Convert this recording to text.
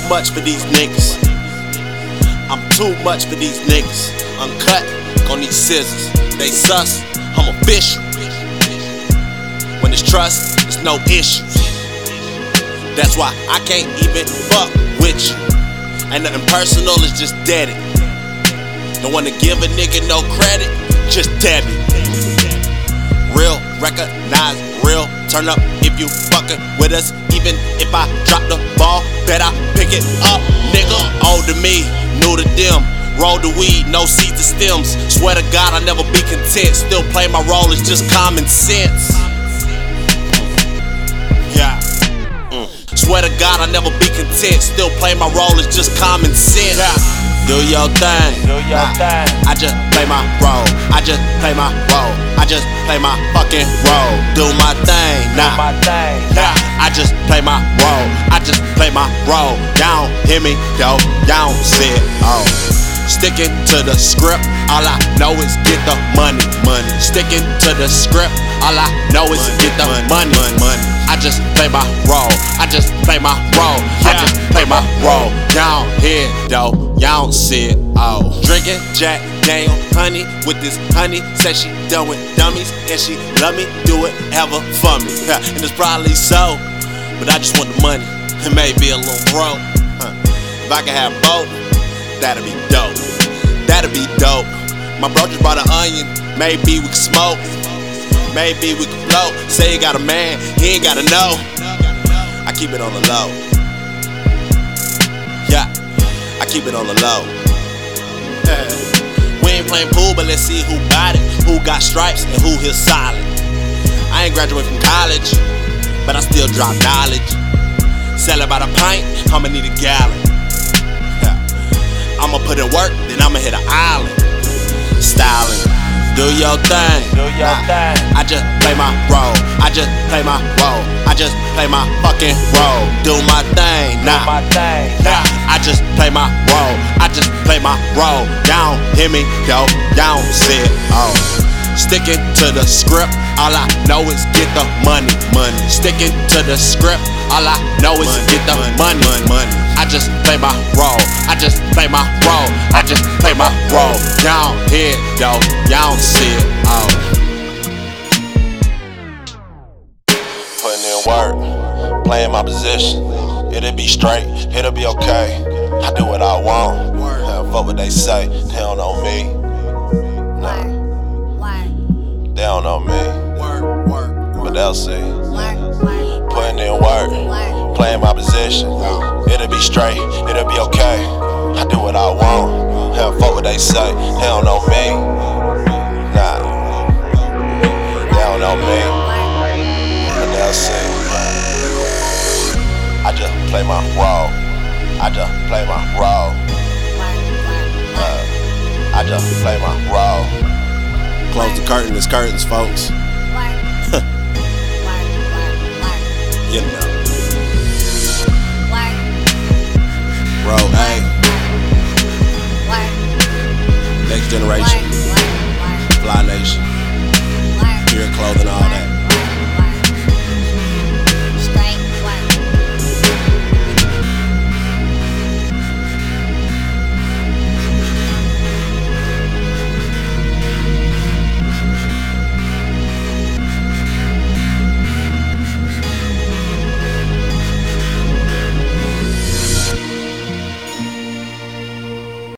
much for these niggas. I'm too much for these niggas. Uncut on these scissors. They sus, I'm official. When it's trust, it's no issues. That's why I can't even fuck with you. Ain't nothing personal, it's just dead. Don't wanna give a nigga no credit, just deb it. Real, recognize real. Turn up if you fucking with us. Even if I drop the ball, bet I pick it up, nigga. Old to me, new to them. Roll the weed, no seeds or stems. Swear to God, I'll never be content. Still play my role, it's just common sense. Yeah. Swear to God, I'll never be content. Still play my role, it's just common sense. Yeah. Do your thing. I just play my role. I just play my role. I just play my fucking role. Do my thing. Yeah. I just play my role. I just play my role. Y'all don't hear me, yo. Y'all don't see it. Oh. Sticking to the script, all I know is get the money. Sticking to the script, all I know is get the money. I just play my role. I just play my role. I just play my role. Y'all don't hear it though. Y'all don't see it. Oh. Drinking Jack Daniel honey with this honey. Said she done with dummies and she love me, do it ever for me. And it's probably so, but I just want the money. It may be a little broke. If I could have both, that'd be dope. That'd be dope. My bro just bought an onion. Maybe we could smoke. Maybe we could blow. Say he got a man, he ain't gotta know. I keep it on the low. Yeah, I keep it on the low. We ain't playing pool, but let's see who got it. Who got stripes and who here solid. I ain't graduated from college, but I still drop knowledge. Sell about a pint, I'ma need a gallon. I'ma put in work, then I'ma hit an island. Styling, do your thing. I just play my role. I just play my role. I just play my fucking role. Do my thing, I just play my role. I just play my role. Y'all don't hear me, yo. Y'all don't see it. Oh. Sticking to the script, all I know is get the money. Sticking to the script, all I know is get the money. I just play my role. I just play my role. I just play my role. Y'all don't hear it, yo. Y'all don't see it. Oh. Putting in work, playing my position. It'll be straight, it'll be okay. I do what I want. Fuck what they say. They don't know me. Nah. They don't know me, but they'll see. Putting in work, playing my position. It'll be straight, it'll be okay. I do what I want. Hell, fuck what they say. They don't know me. Nah, they don't know me, but they'll see. I just play my role. I just play my role. I just play my role. Close the curtain, it's curtains, folks. You know. Roll A. Next generation. Fly Nation.